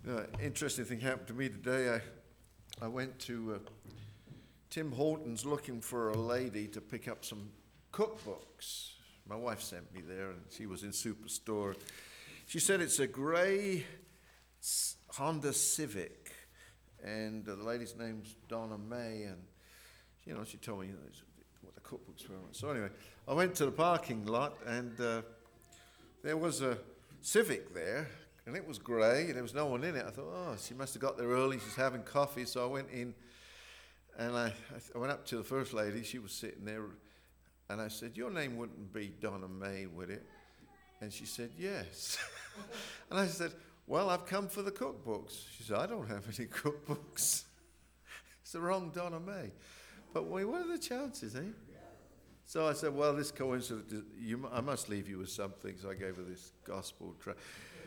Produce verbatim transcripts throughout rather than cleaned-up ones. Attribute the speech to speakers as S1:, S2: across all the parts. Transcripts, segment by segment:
S1: You know, interesting thing happened to me today. I, I went to uh, Tim Hortons looking for a lady to pick up some cookbooks. My wife sent me there, and she was in Superstore. She said it's a gray Honda Civic, and uh, the lady's name's Donna May, and you know, she told me, you know, what the cookbooks were. So anyway, I went to the parking lot, and uh, there was a Civic there, and it was grey, and there was no one in it. I thought, oh, she must have got there early. She's having coffee. So I went in, and I, I went up to the first lady. She was sitting there, and I said, your name wouldn't be Donna May, would it? And she said, yes. And I said, well, I've come for the cookbooks. She said, I don't have any cookbooks. It's the wrong Donna May. But wait, what are the chances, eh? So I said, well, this coincidence, you, I must leave you with something. So I gave her this gospel tract.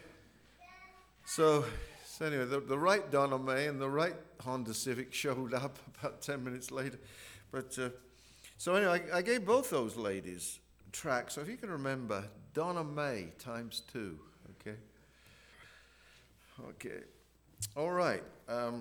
S1: So, so anyway, the, the right Donna May and the right Honda Civic showed up about ten minutes later. But uh, so anyway, I, I gave both those ladies tracts. So if you can remember, Donna May times two. Okay. Okay. All right. Um,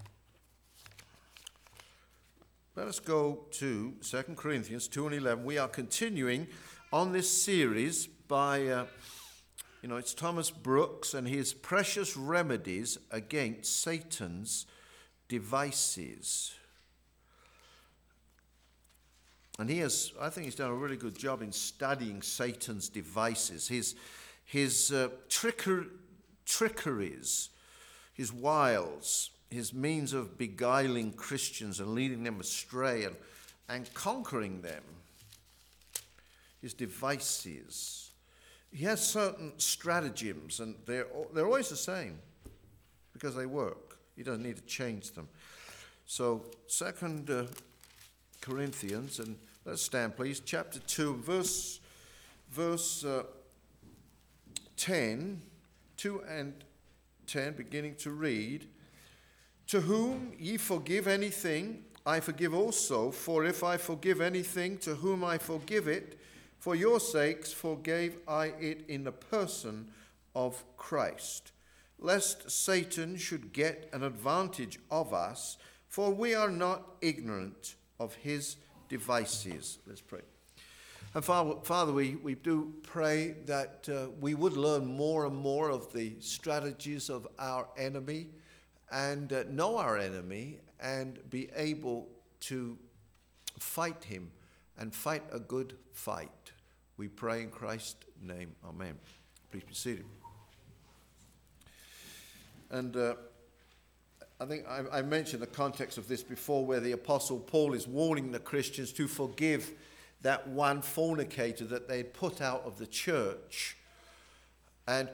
S1: let us go to Second Corinthians two and eleven. We are continuing on this series by... Uh, You know, it's Thomas Brooks and his precious remedies against Satan's devices. And he has, I think he's done a really good job in studying Satan's devices, his, his uh, tricker, trickeries, his wiles, his means of beguiling Christians and leading them astray and, and conquering them, his devices. He has certain stratagems, and they're, they're always the same because they work. He doesn't need to change them. So, Second uh, Corinthians, and let's stand, please, chapter two, verse, verse uh, ten, two and ten, beginning to read. To whom ye forgive anything, I forgive also, for if I forgive anything, to whom I forgive it, for your sakes forgave I it in the person of Christ, lest Satan should get an advantage of us, for we are not ignorant of his devices. Let's pray. And Father, Father we, we do pray that uh, we would learn more and more of the strategies of our enemy and uh, know our enemy and be able to fight him and fight a good fight. We pray in Christ's name. Amen. Please be seated. And uh, I think I, I mentioned the context of this before, where the Apostle Paul is warning the Christians to forgive that one fornicator that they had put out of the church. And,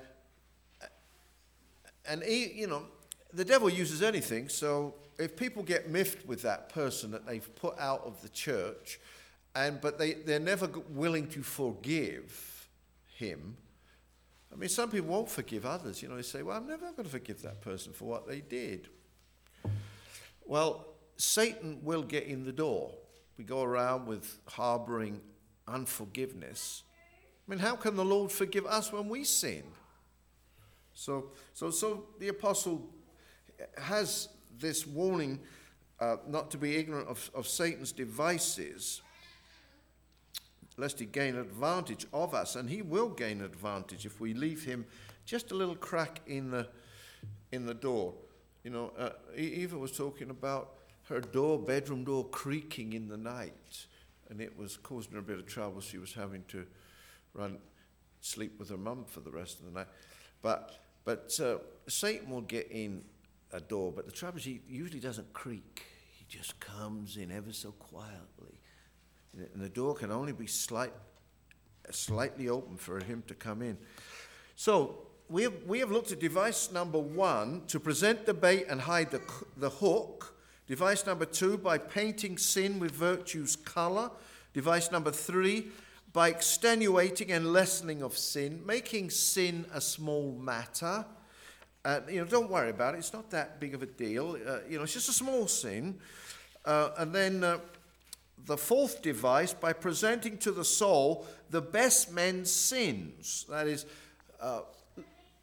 S1: and he, you know, the devil uses anything. So if people get miffed with that person that they've put out of the church, And but they, they're never willing to forgive him. I mean, some people won't forgive others. You know, they say, well, I'm never going to forgive that person for what they did. Well, Satan will get in the door. We go around with harboring unforgiveness. I mean, how can the Lord forgive us when we sin? So, so, so the apostle has this warning uh, not to be ignorant of, of Satan's devices, lest he gain advantage of us, and he will gain advantage if we leave him just a little crack in the in the door. You know, uh, Eva was talking about her door, bedroom door, creaking in the night, and it was causing her a bit of trouble. She was having to run, sleep with her mum for the rest of the night. But but uh, Satan will get in a door, but the trouble is he usually doesn't creak. He just comes in ever so quietly. And the door can only be slight, slightly open for him to come in. So we have, we have looked at device number one, to present the bait and hide the, the hook. Device number two, by painting sin with virtue's color. Device number three, by extenuating and lessening of sin, making sin a small matter. Uh, you know, don't worry about it. It's not that big of a deal. Uh, you know, it's just a small sin. Uh, and then... Uh, The fourth device, by presenting to the soul the best men's sins. That is, uh,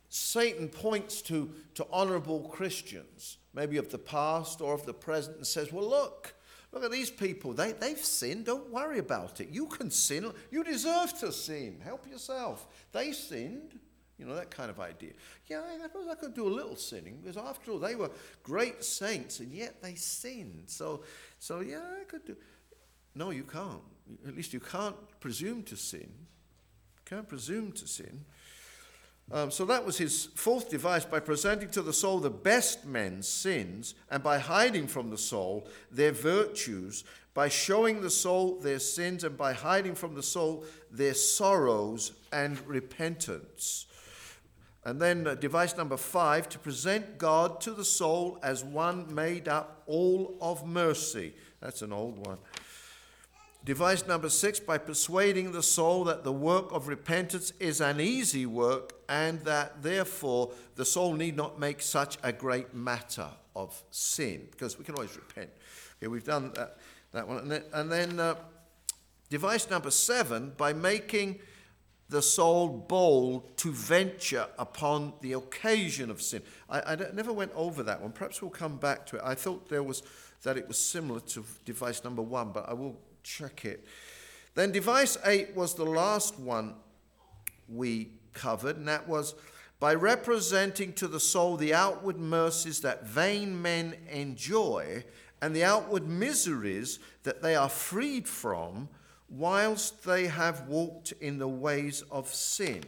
S1: Satan points to, to honorable Christians, maybe of the past or of the present, and says, well, look, look at these people. They, they've sinned. Don't worry about it. You can sin. You deserve to sin. Help yourself. They sinned. You know, that kind of idea. Yeah, I suppose I could do a little sinning, because after all, they were great saints, and yet they sinned. So, so yeah, I could do. No, you can't. At least you can't presume to sin. You can't presume to sin. Um, so that was his fourth device, by presenting to the soul the best men's sins, and by hiding from the soul their virtues, by showing the soul their sins, and by hiding from the soul their sorrows and repentance. And then uh, device number five, to present God to the soul as one made up all of mercy. That's an old one. Device number six, by persuading the soul that the work of repentance is an easy work, and that therefore the soul need not make such a great matter of sin, because we can always repent. Okay, we've done that, that one. And then, and then uh, device number seven, by making the soul bold to venture upon the occasion of sin. I, I never went over that one. Perhaps we'll come back to it. I thought there was that it was similar to device number one, but I will check it. Then device eight was the last one we covered, and that was by representing to the soul the outward mercies that vain men enjoy, and the outward miseries that they are freed from, whilst they have walked in the ways of sin.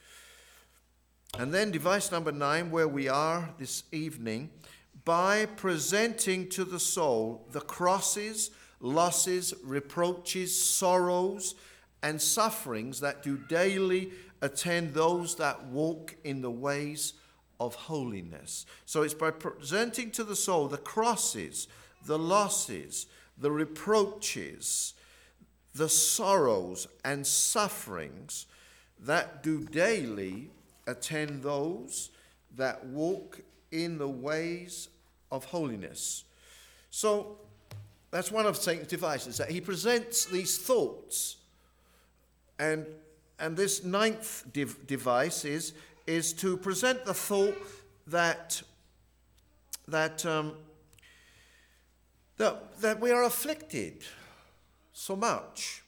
S1: And then device number nine, where we are this evening, by presenting to the soul the crosses, losses, reproaches, sorrows, and sufferings that do daily attend those that walk in the ways of holiness. So it's by presenting to the soul the crosses, the losses, the reproaches, the sorrows and sufferings that do daily attend those that walk in the ways of holiness. So that's one of Satan's devices, that he presents these thoughts. And, and this ninth dev- device is, is to present the thought that, that, um, that, that we are afflicted so much,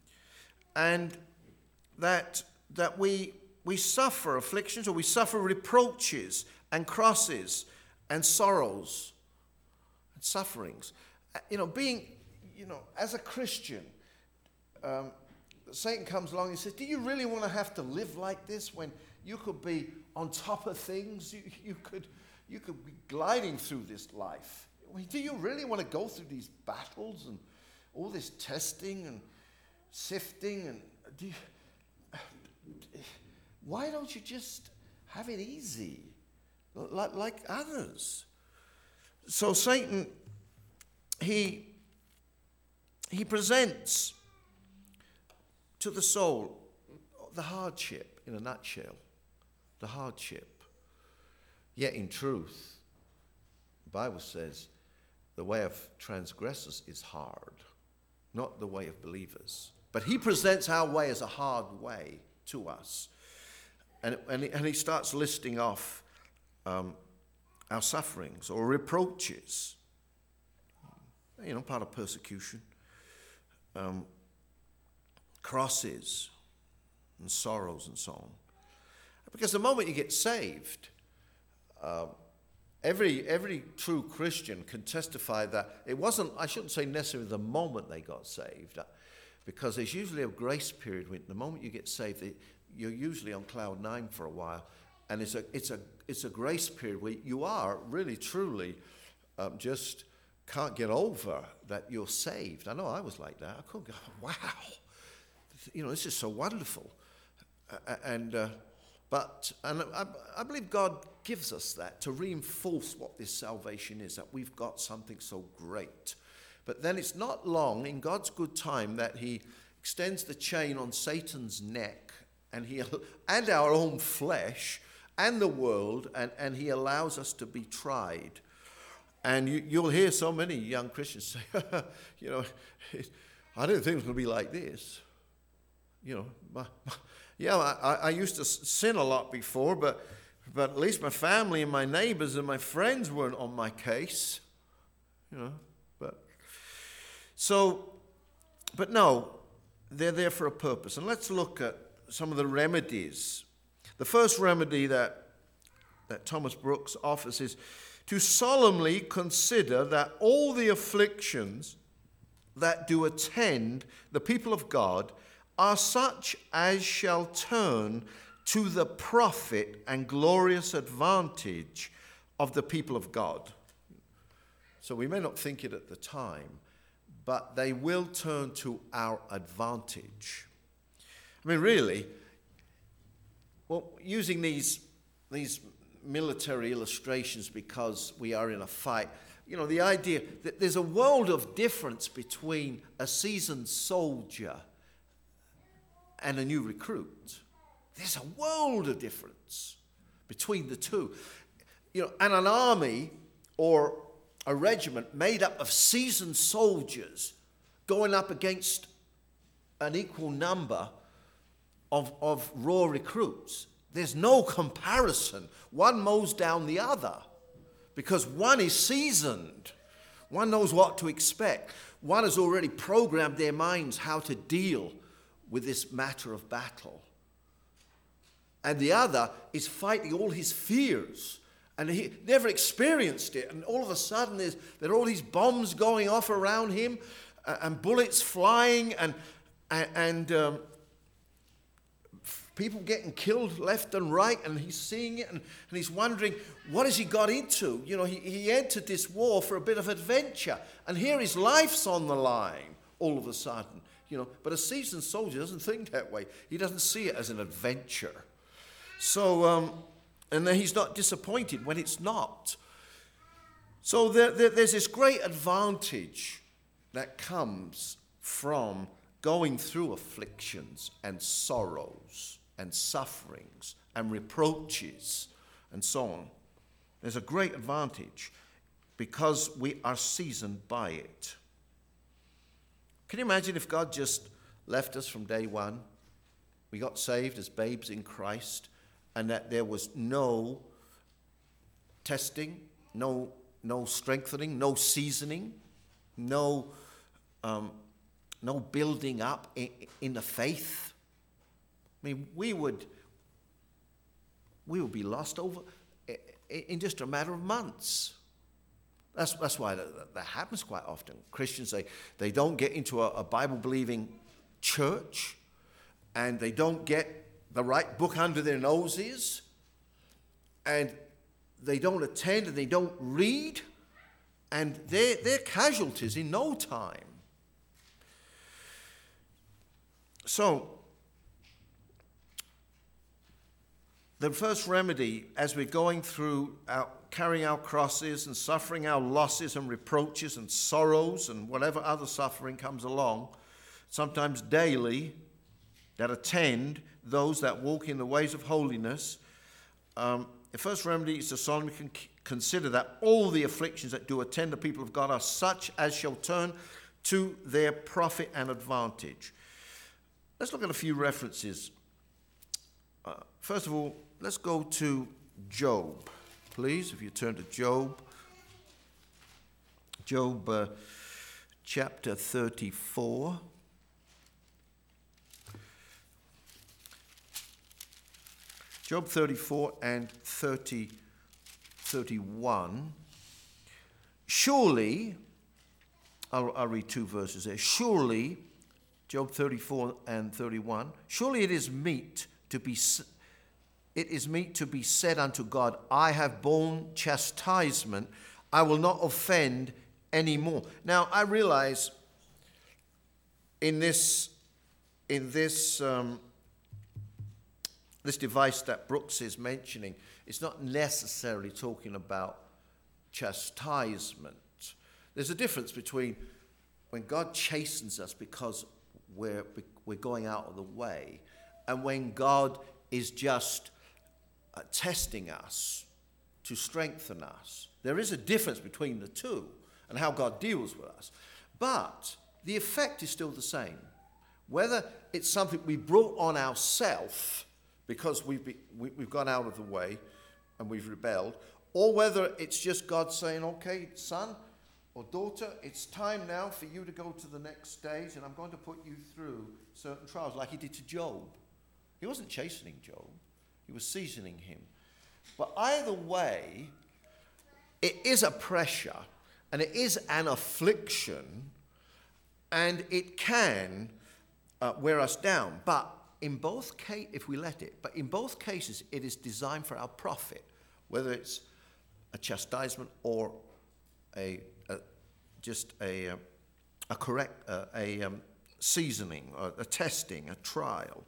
S1: and that that we we suffer afflictions, or we suffer reproaches and crosses and sorrows and sufferings. You know, being, you know, as a Christian, um, Satan comes along and says, do you really want to have to live like this when you could be on top of things? You, you could you could be gliding through this life. I mean, do you really want to go through these battles and all this testing and sifting? And do you, why don't you just have it easy, like, like others? So Satan, he he presents to the soul the hardship in a nutshell, the hardship. Yet in truth, the Bible says the way of transgressors is hard, not the way of believers. But he presents our way as a hard way to us. And, and, he, and he starts listing off um, our sufferings or reproaches, you know, part of persecution, um, crosses and sorrows and so on. Because the moment you get saved, uh, Every every true Christian can testify that it wasn't, I shouldn't say necessarily the moment they got saved, because there's usually a grace period when the moment you get saved, you're usually on cloud nine for a while, and it's a it's a it's a grace period where you are really truly um, just can't get over that you're saved. I know I was like that. I couldn't go, wow, you know, this is so wonderful, uh, and. Uh, But and I, I believe God gives us that to reinforce what this salvation is, that we've got something so great. But then it's not long, in God's good time, that he extends the chain on Satan's neck and he and our own flesh and the world, and, and he allows us to be tried. And you, you'll hear so many young Christians say, you know, I didn't think it was going to be like this. You know, my, my, Yeah, I, I used to sin a lot before, but But at least my family and my neighbors and my friends weren't on my case. You know, but so, but no, they're there for a purpose. And let's look at some of the remedies. The first remedy that, that Thomas Brooks offers is to solemnly consider that all the afflictions that do attend the people of God are such as shall turn to the profit and glorious advantage of the people of God. So we may not think it at the time, but they will turn to our advantage. I mean, really, well, using these, these military illustrations because we are in a fight, you know, the idea that there's a world of difference between a seasoned soldier and a new recruit. There's a world of difference between the two. You know, and an army or a regiment made up of seasoned soldiers going up against an equal number of, of raw recruits. There's no comparison. One mows down the other because one is seasoned. One knows what to expect. One has already programmed their minds how to deal with this matter of battle. And the other is fighting all his fears. And he never experienced it. And all of a sudden there's, there are all these bombs going off around him uh, and bullets flying and, and, and um, people getting killed left and right. And he's seeing it and, and he's wondering, what has he got into? You know, he, he entered this war for a bit of adventure. And here his life's on the line all of a sudden. You know, but a seasoned soldier doesn't think that way. He doesn't see it as an adventure. So, um, and then he's not disappointed when it's not. So there, there, there's this great advantage that comes from going through afflictions and sorrows and sufferings and reproaches and so on. There's a great advantage because we are seasoned by it. Can you imagine if God just left us from day one? We got saved as babes in Christ, and that there was no testing, no, no strengthening, no seasoning, no, um, no building up in, in the faith. I mean, we would, we would be lost over in just a matter of months. That's, that's why that, that happens quite often. Christians, they, they don't get into a, a Bible-believing church, and they don't get the right book under their noses, and they don't attend, and they don't read, and they're, they're casualties in no time. So, the first remedy as we're going through our carrying our crosses and suffering our losses and reproaches and sorrows and whatever other suffering comes along, sometimes daily, that attend those that walk in the ways of holiness, um, the first remedy is to solemnly con- consider that all the afflictions that do attend the people of God are such as shall turn to their profit and advantage. Let's look at a few references. Uh, first of all, let's go to Job. Please, if you turn to Job, Job uh, chapter thirty-four. Job thirty-four and thirty, thirty-one. Surely, I'll, I'll read two verses there. Surely, Job thirty-four and thirty-one. Surely it is meet to be It is meet to be said unto God, I have borne chastisement, I will not offend any more. Now, I realize in this, in this, um, this device that Brooks is mentioning, it's not necessarily talking about chastisement. There's a difference between when God chastens us because we're, we're going out of the way, and when God is just Uh, testing us to strengthen us. There is a difference between the two and how God deals with us. But the effect is still the same. Whether it's something we brought on ourselves because we've, be, we, we've gone out of the way and we've rebelled, or whether it's just God saying, okay, son or daughter, it's time now for you to go to the next stage, and I'm going to put you through certain trials, like he did to Job. He wasn't chastening Job. He was seasoning him. But either way, it is a pressure, and it is an affliction, and it can uh, wear us down. But in both cases, if we let it, but in both cases, it is designed for our profit, whether it's a chastisement or a, a just a a, a correct uh, a um, seasoning, or a testing, a trial.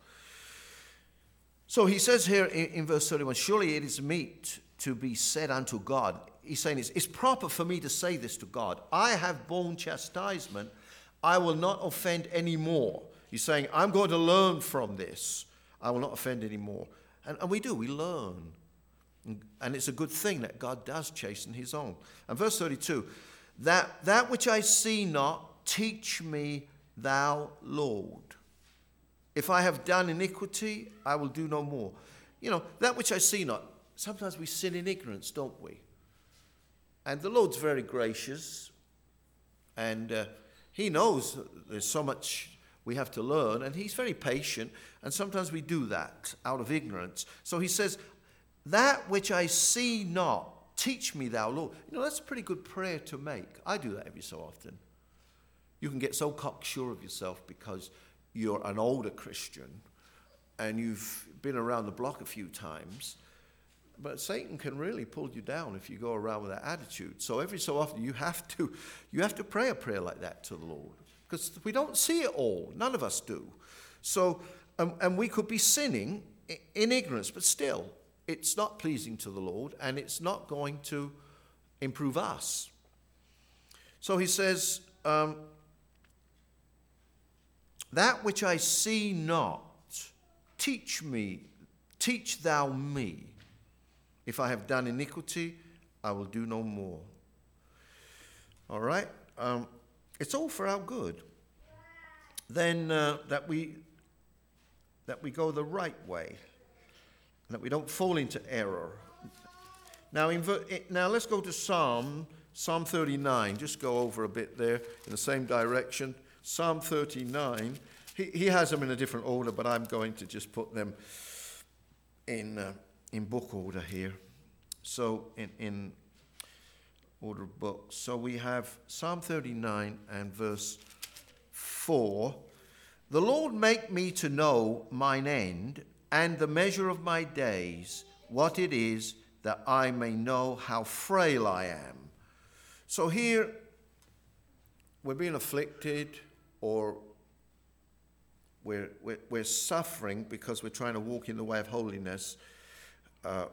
S1: So he says here in, in verse thirty-one, surely it is meet to be said unto God. He's saying it's, it's proper for me to say this to God. I have borne chastisement. I will not offend anymore. He's saying, I'm going to learn from this. I will not offend anymore. And, and we do, we learn. And, and it's a good thing that God does chasten his own. And verse thirty-two, that, that which I see not, teach me thou, Lord. If I have done iniquity, I will do no more. You know, that which I see not. Sometimes we sin in ignorance, don't we? And the Lord's very gracious. And uh, he knows there's so much we have to learn. And he's very patient. And sometimes we do that out of ignorance. So he says, that which I see not, teach me thou, Lord. You know, that's a pretty good prayer to make. I do that every so often. You can get so cocksure of yourself because you're an older Christian and you've been around the block a few times. But Satan can really pull you down if you go around with that attitude. So every so often you have to you have to pray a prayer like that to the Lord. Because we don't see it all. None of us do. So, um, and we could be sinning in ignorance, but still, it's not pleasing to the Lord, and it's not going to improve us. So he says, um, that which I see not, teach me, teach thou me. If I have done iniquity, I will do no more. All right? Um, it's all for our good. Then uh, that we that we go the right way, that we don't fall into error. Now, in ver- now let's go to Psalm Psalm thirty-nine. Just go over a bit there in the same direction. Psalm thirty-nine. He he has them in a different order, but I'm going to just put them in. Uh, in book order here. So in, in order of books. So we have Psalm thirty-nine and verse four. The Lord make me to know mine end and the measure of my days, what it is, that I may know how frail I am. So here we're being afflicted, or we're, we're, we're suffering because we're trying to walk in the way of holiness. Uh,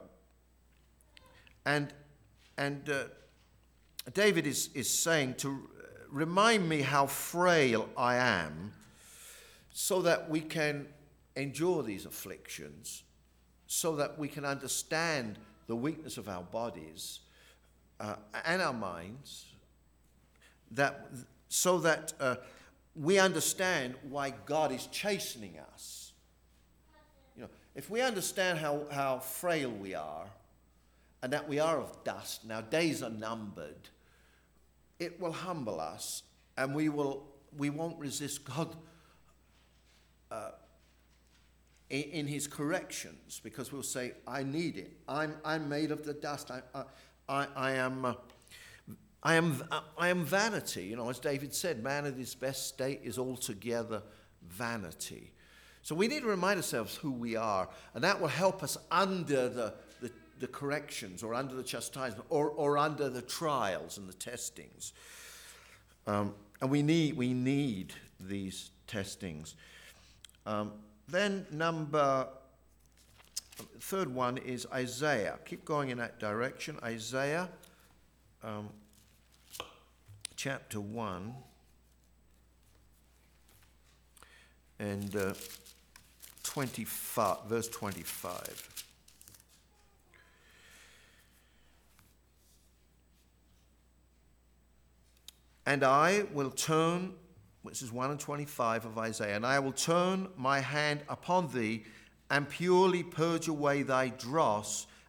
S1: and and uh, David is, is saying to remind me how frail I am, so that we can endure these afflictions, so that we can understand the weakness of our bodies uh, and our minds, that so that uh, we understand why God is chastening us. You know, if we understand how, how frail we are, and that we are of dust, and our days are numbered, it will humble us, and we will we won't resist God uh, in, in His corrections, because we'll say, "I need it. I'm I'm made of the dust. I I I, I am." Uh, I am I am vanity. You know, as David said, man at his best state is altogether vanity. So we need to remind ourselves who we are, and that will help us under the, the, the corrections, or under the chastisement, or, or under the trials and the testings. Um, and we need we need these testings. Um, then number third one is Isaiah. Keep going in that direction. Isaiah. Um, Chapter one and uh, twenty-five, verse twenty-five. And I will turn, which is one and twenty-five of Isaiah, and I will turn my hand upon thee, and purely purge away thy dross,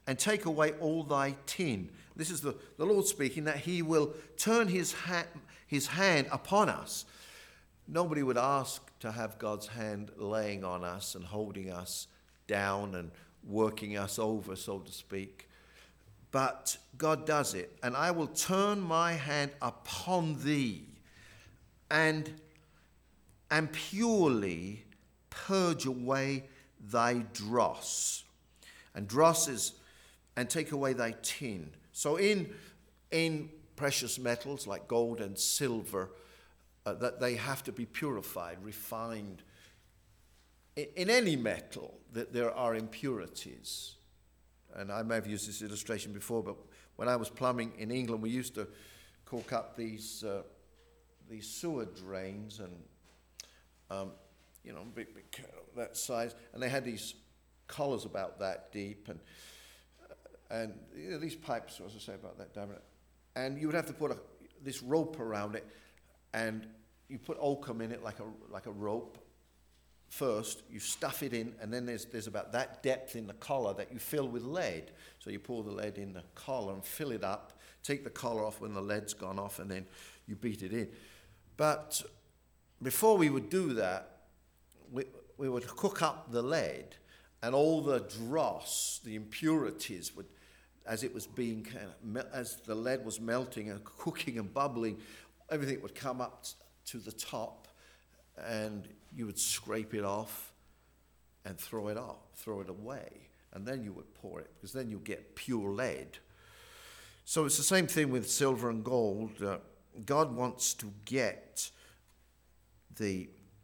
S1: and take away all thy tin. This is the, the Lord speaking, that he will turn his, ha- his hand upon us. Nobody would ask to have God's hand laying on us and holding us down and working us over, so to speak. But God does it. And I will turn my hand upon thee and, and purely purge away thy dross. And dross is, and take away thy tin. So in, in precious metals like gold and silver, uh, that they have to be purified, refined. In, in any metal, that there are impurities. And I may have used this illustration before, but when I was plumbing in England, we used to cork up these uh, these sewer drains, and um, you know, big, big, that size, and they had these collars about that deep, and uh, and you know, these pipes, what was I say about that, diameter, and you would have to put a, this rope around it, and you put oakum in it like a like a rope. First, you stuff it in, and then there's there's about that depth in the collar that you fill with lead. So you pour the lead in the collar and fill it up, take the collar off when the lead's gone off, and then you beat it in. But before we would do that, we, we would cook up the lead, and all the dross, the impurities, would, as it was being kind of, as the lead was melting and cooking and bubbling, everything would come up to the top, and you would scrape it off and throw it off, throw it away, and then you would pour it, because then you get pure lead. So it's the same thing with silver and gold. Uh, God wants to get the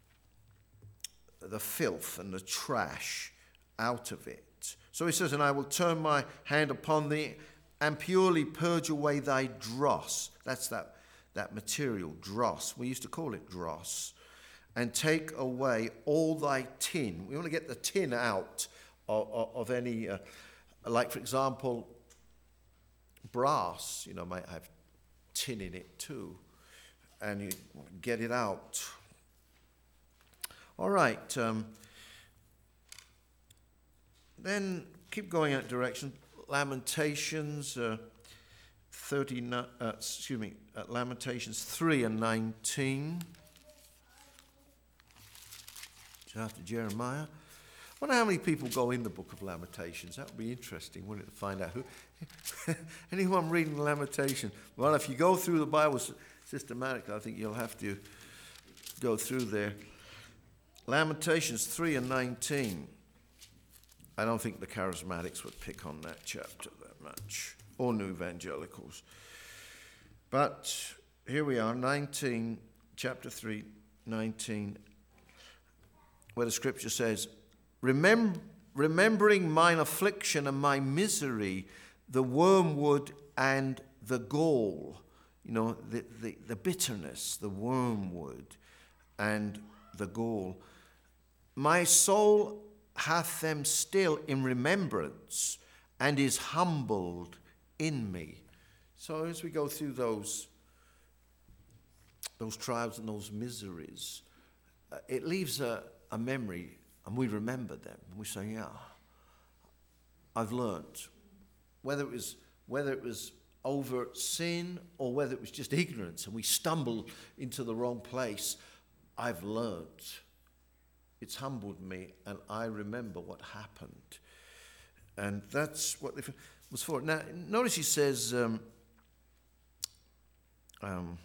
S1: the filth and the trash out of it. So he says, and I will turn my hand upon thee and purely purge away thy dross. That's that, that material, dross. We used to call it dross. And take away all thy tin. We want to get the tin out of, of, of any, uh, like for example, brass, you know, might have tin in it too. And you get it out. All right. Um, then keep going in that direction. Lamentations, uh, thirty-nine, uh, excuse me, uh, Lamentations three and nineteen. After Jeremiah. I wonder how many people go in the book of Lamentations. That would be interesting, wouldn't it, to find out who. Anyone reading Lamentation? Well, if you go through the Bible systematically, I think you'll have to go through there. Lamentations three and nineteen. I don't think the charismatics would pick on that chapter that much, or new evangelicals. But here we are, nineteen, chapter three, nineteen, where the scripture says, Remember, remembering mine affliction and my misery, the wormwood and the gall, you know, the, the, the bitterness, the wormwood and the gall. My soul hath them still in remembrance and is humbled in me. So as we go through those, those trials and those miseries, uh, it leaves a a memory, and we remember them. We say, yeah, I've learned. Whether it was whether it was overt sin or whether it was just ignorance and we stumbled into the wrong place, I've learned. It's humbled me, and I remember what happened. And that's what it was for. Now, notice he says, um, um,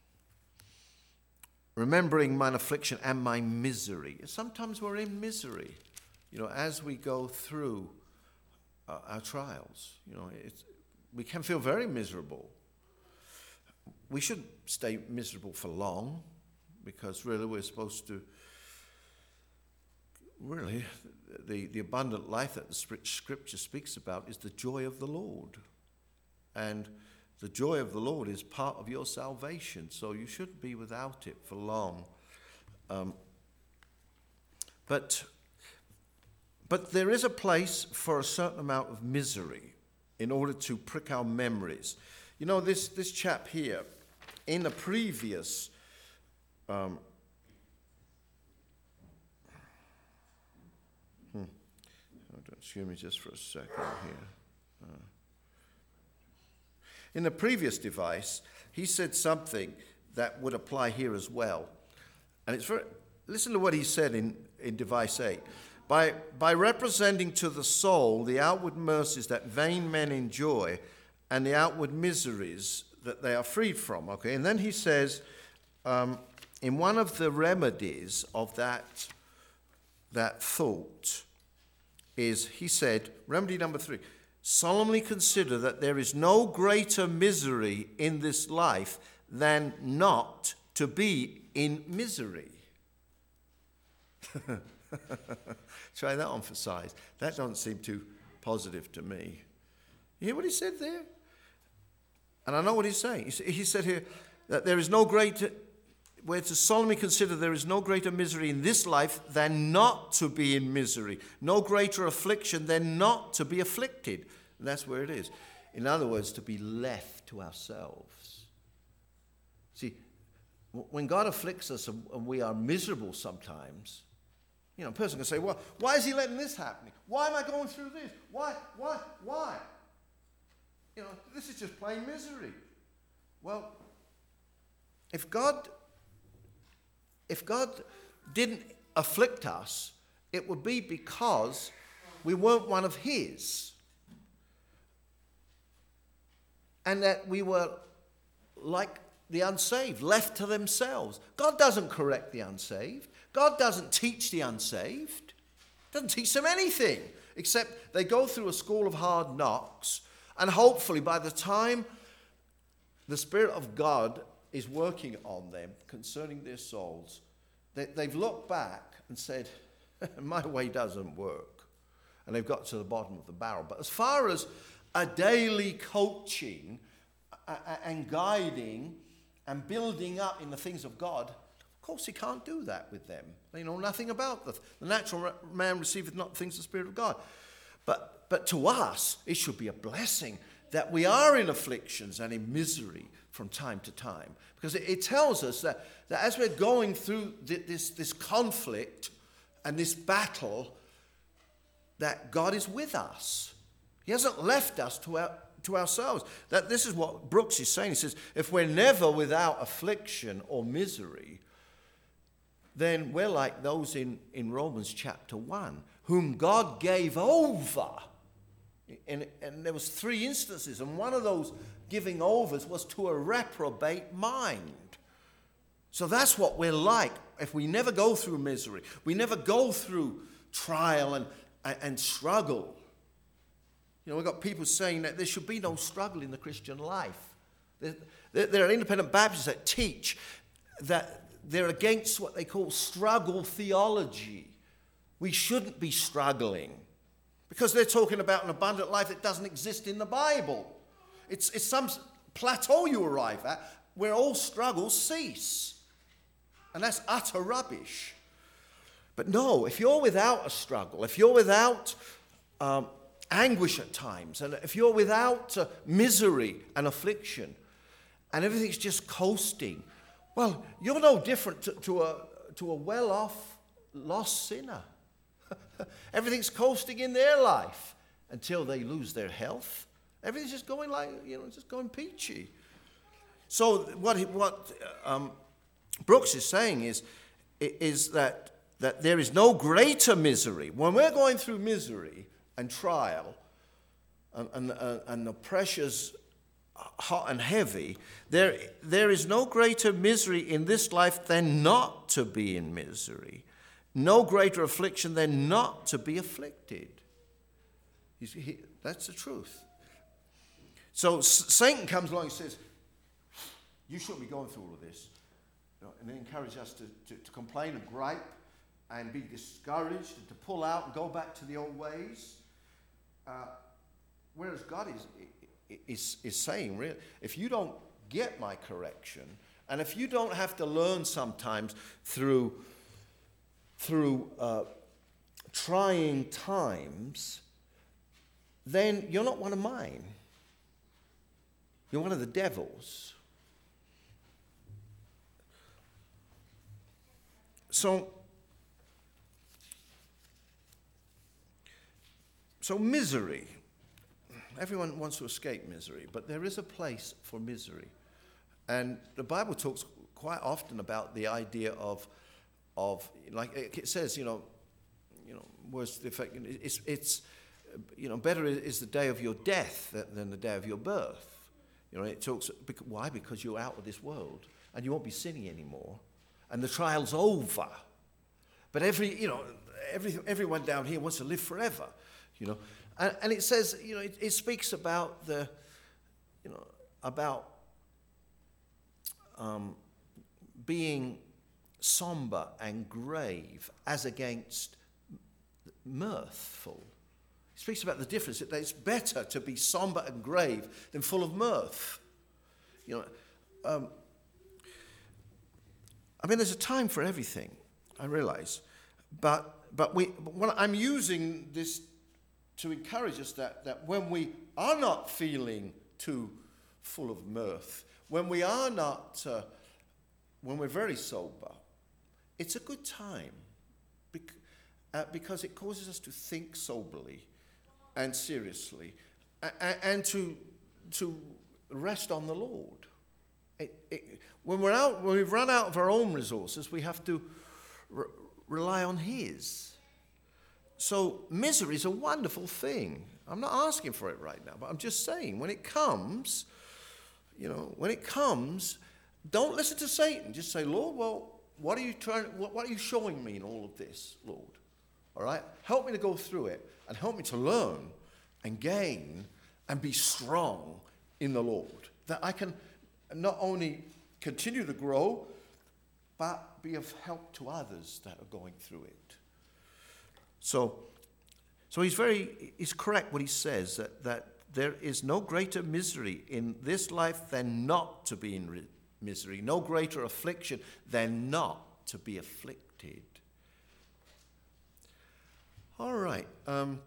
S1: remembering mine affliction and my misery. Sometimes we're in misery, you know, as we go through uh, our trials. You know, it's, we can feel very miserable. We shouldn't stay miserable for long, because really we're supposed to, really, the, the abundant life that the scripture speaks about is the joy of the Lord. And the joy of the Lord is part of your salvation, so you shouldn't be without it for long. Um, but, but there is a place for a certain amount of misery in order to prick our memories. You know, this, this chap here, in the previous um, hmm, excuse me just for a second here. In the previous device, he said something that would apply here as well. And it's very, listen to what he said in, in device eight. By, by representing to the soul the outward mercies that vain men enjoy and the outward miseries that they are freed from. Okay, and then he says, um, in one of the remedies of that, that thought is, he said, remedy number three, solemnly consider that there is no greater misery in this life than not to be in misery. Try that on for size. That doesn't seem too positive to me. You hear what he said there? And I know what he's saying. He said here that there is no greater, we're to solemnly consider there is no greater misery in this life than not to be in misery. No greater affliction than not to be afflicted. And that's where it is. In other words, to be left to ourselves. See, when God afflicts us and we are miserable sometimes, you know, a person can say, well, why is he letting this happen? Why am I going through this? Why, why, why? You know, this is just plain misery. Well, if God, if God didn't afflict us, it would be because we weren't one of his. And that we were like the unsaved, left to themselves. God doesn't correct the unsaved. God doesn't teach the unsaved. Doesn't teach them anything, except they go through a school of hard knocks, and hopefully by the time the Spirit of God is working on them concerning their souls, they, they've looked back and said, my way doesn't work. And they've got to the bottom of the barrel. But as far as a daily coaching and guiding and building up in the things of God, of course he can't do that with them. They know nothing about the, the natural man receiveth not things of the Spirit of God. But, but to us, it should be a blessing that we are in afflictions and in misery from time to time. Because it, it tells us that, that as we're going through this, this conflict and this battle, that God is with us. He hasn't left us to, our, to ourselves. That this is what Brooks is saying. He says, if we're never without affliction or misery, then we're like those in, in Romans chapter one, whom God gave over. And, and there was three instances, and one of those giving overs was to a reprobate mind. So that's what we're like if we never go through misery. We never go through trial and, and, and struggle. You know, we've got people saying that there should be no struggle in the Christian life. There, there, there are independent Baptists that teach that they're against what they call struggle theology. We shouldn't be struggling because they're talking about an abundant life that doesn't exist in the Bible. It's, it's some plateau you arrive at where all struggles cease. And that's utter rubbish. But no, if you're without a struggle, if you're without um, anguish at times, and if you're without uh, misery and affliction, and everything's just coasting, well, you're no different to, to a to a well-off, lost sinner. Everything's coasting in their life until they lose their health. Everything's just going like, you know, just going peachy. So what what um, Brooks is saying is is that that there is no greater misery when we're going through misery and trial, and, and, uh, and the pressures hot and heavy, there, there is no greater misery in this life than not to be in misery. No greater affliction than not to be afflicted. He, he, that's the truth. So S- Satan comes along and says, you shouldn't be going through all of this. You know, and they encourage us to, to, to complain and gripe and be discouraged and to pull out and go back to the old ways. Uh, whereas God is, is, is saying, really, if you don't get my correction, and if you don't have to learn sometimes through, through uh, trying times, then you're not one of mine. You're one of the devil's. So, so misery. everyone wants to escape misery, but there is a place for misery. And the Bible talks quite often about the idea of, of like it says, you know, you know, words to the effect, it's, it's you know, better is the day of your death than the day of your birth. You know, it talks, why? Because you're out of this world and you won't be sinning anymore, and the trial's over. But every, you know, every, everyone down here wants to live forever, you know. And, and it says, you know, it, it speaks about the, you know, about um, being somber and grave as against mirthful. It speaks about the difference, that it's better to be somber and grave than full of mirth. You know, um, I mean, there's a time for everything, I realize. But but we but when I'm using this to encourage us that, that when we are not feeling too full of mirth, when we are not, uh, when we're very sober, it's a good time bec- uh, because it causes us to think soberly and seriously, and, and to to rest on the Lord. It, it, when we're out, when we've run out of our own resources, we have to re- rely on His. So misery is a wonderful thing. I'm not asking for it right now, but I'm just saying when it comes, you know, when it comes, don't listen to Satan. Just say, Lord, well, what are you trying? What, what are you showing me in all of this, Lord? All right, help me to go through it and help me to learn and gain and be strong in the Lord, that I can not only continue to grow, but be of help to others that are going through it. So, so he's very, he's correct when he says that, that there is no greater misery in this life than not to be in re- misery, no greater affliction than not to be afflicted. All right. Um,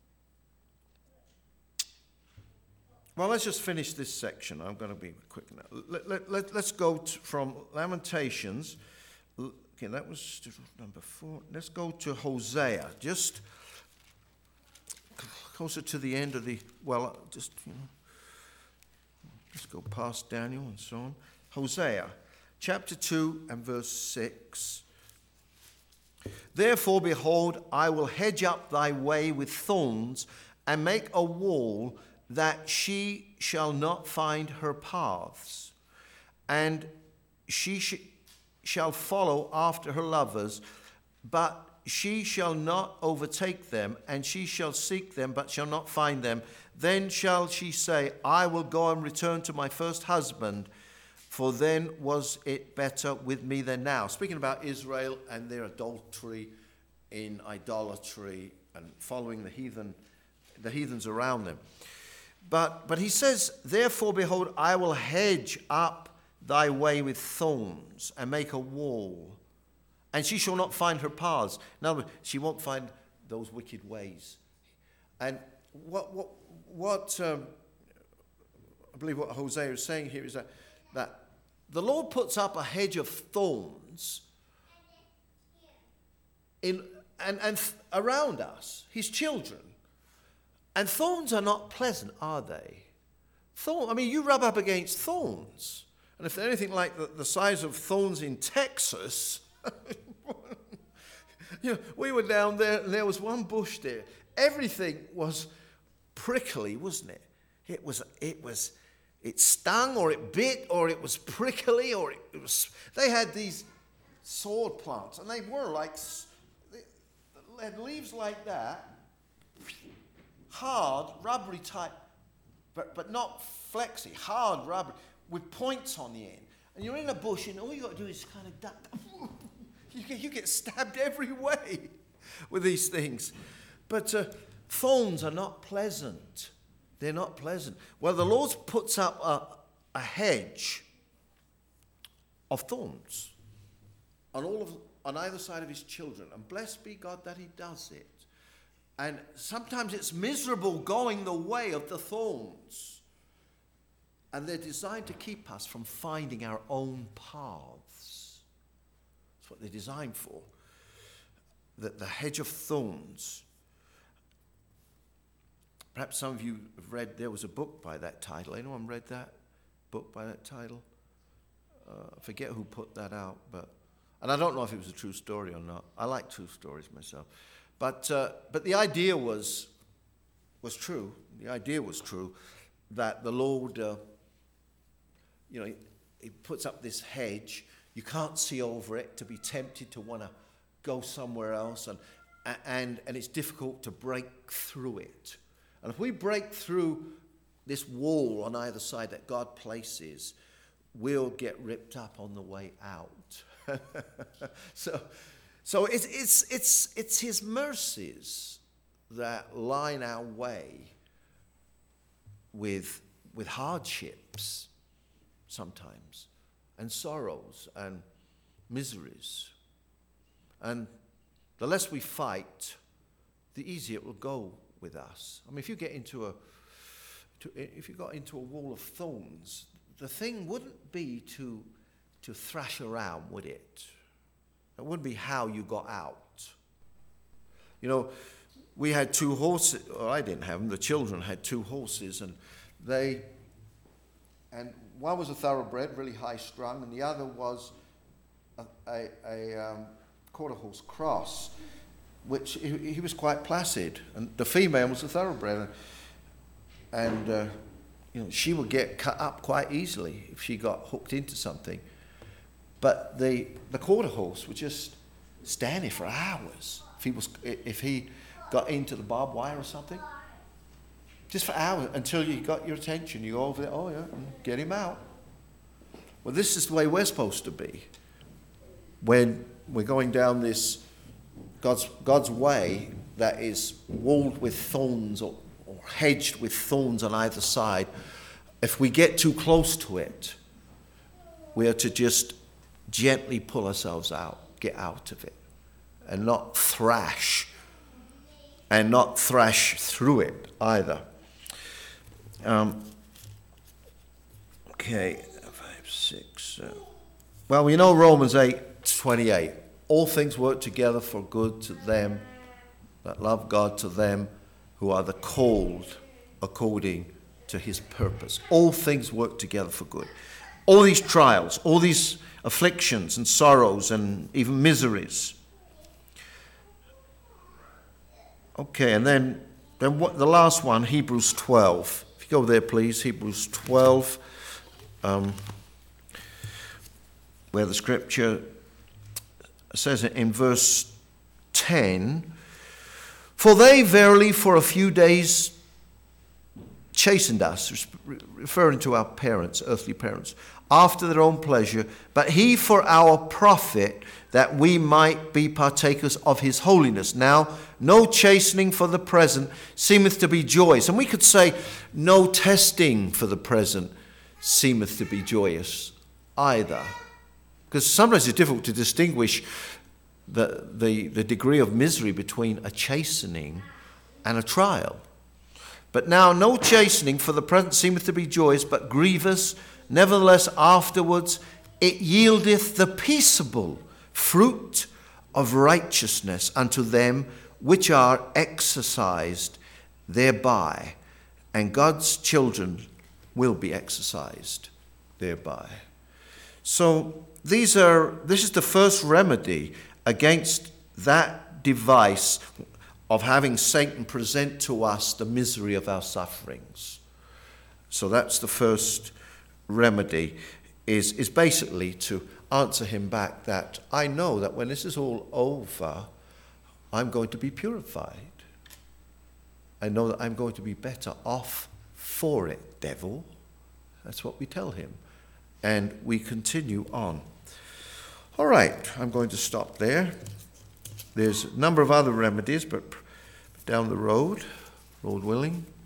S1: well, let's just finish this section. I'm going to be quick now. Let, let, let, let's go to, from Lamentations. Okay, that was number four. Let's go to Hosea. Just closer to the end of the, well, just, you know, let's go past Daniel and so on. Hosea, chapter two and verse six. Therefore, behold, I will hedge up thy way with thorns and make a wall that she shall not find her paths. And she sh- shall follow after her lovers, but she shall not overtake them, and she shall seek them, but shall not find them. Then shall she say, I will go and return to my first husband, for then was it better with me than now. Speaking about Israel and their adultery in idolatry and following the heathen, the heathens around them. But but he says, therefore, behold, I will hedge up thy way with thorns and make a wall, and she shall not find her paths. In other words, she won't find those wicked ways. And what what what um, I believe what Hosea is saying here is that that the Lord puts up a hedge of thorns in and, and around us, his children. And thorns are not pleasant, are they? Thorn, I mean, you rub up against thorns. And if they're anything like the, the size of thorns in Texas, you know, we were down there and there was one bush there. Everything was prickly, wasn't it? It was, it was, it stung or it bit or it was prickly or it, it was, they had these sword plants and they were like, they had leaves like that, hard, rubbery type, but, but not flexy, hard, rubbery, with points on the end. And you're in a bush and all you got to do is kind of duck. you, get, you get stabbed every way with these things. But uh, thorns are not pleasant. They're not pleasant. Well, the Lord puts up a, a hedge of thorns on all of on either side of his children. And blessed be God that he does it. And sometimes it's miserable going the way of the thorns. And they're designed to keep us from finding our own paths. That's what they're designed for. The, the hedge of thorns. perhaps some of you have read, there was a book by that title. Anyone read that book by that title? Uh, I forget who put that out, but and I don't know if it was a true story or not. I like true stories myself. But uh, but the idea was was true. The idea was true that the Lord, uh, you know, he, he puts up this hedge. You can't see over it to be tempted to want to go somewhere else, and and and it's difficult to break through it. And if we break through this wall on either side that God places, we'll get ripped up on the way out. so, so it's it's it's it's His mercies that line our way with with hardships sometimes, and sorrows and miseries. And the less we fight, the easier it will go with us. I mean, if you get into a to, if you got into a wall of thorns, the thing wouldn't be to to thrash around, would it? It wouldn't be how you got out. You know, we had two horses, or I didn't have them, the children had two horses, and they, and one was a thoroughbred, really high strung, and the other was a, a, a um, quarter horse cross, which he, he was quite placid, and the female was a thoroughbred, and, and uh, you know, she would get cut up quite easily if she got hooked into something. But the the quarter horse would just stand there for hours if he was if he got into the barbed wire or something. Just for hours until you got your attention. You go over there, oh yeah, get him out. Well, this is the way we're supposed to be when we're going down this God's God's way that is walled with thorns or, or hedged with thorns on either side. If we get too close to it, we are to just gently pull ourselves out, get out of it, and not thrash, and not thrash through it either. Um, okay, five, six. Uh, well, we know Romans eight twenty-eight. All things work together for good to them that love God, to them who are the called according to His purpose. All things work together for good. All these trials, all these afflictions and sorrows and even miseries. Okay, and then, then what, the last one, Hebrews twelve. If you go there, please, Hebrews twelve, um, where the scripture says in verse ten, for they verily for a few days chastened us, referring to our parents, earthly parents, after their own pleasure, but He for our profit, that we might be partakers of His holiness. Now, no chastening for the present seemeth to be joyous. And we could say, no testing for the present seemeth to be joyous either. Because sometimes it's difficult to distinguish the, the, the degree of misery between a chastening and a trial. But now no chastening for the present seemeth to be joyous, but grievous. Nevertheless afterwards it yieldeth the peaceable fruit of righteousness unto them which are exercised thereby. And God's children will be exercised thereby. So these are this is the first remedy against that device of having Satan present to us the misery of our sufferings. So that's the first remedy, is, is basically to answer him back that I know that when this is all over, I'm going to be purified. I know that I'm going to be better off for it, devil. That's what we tell him. And we continue on. All right, I'm going to stop there. There's a number of other remedies, but down the road, Lord willing.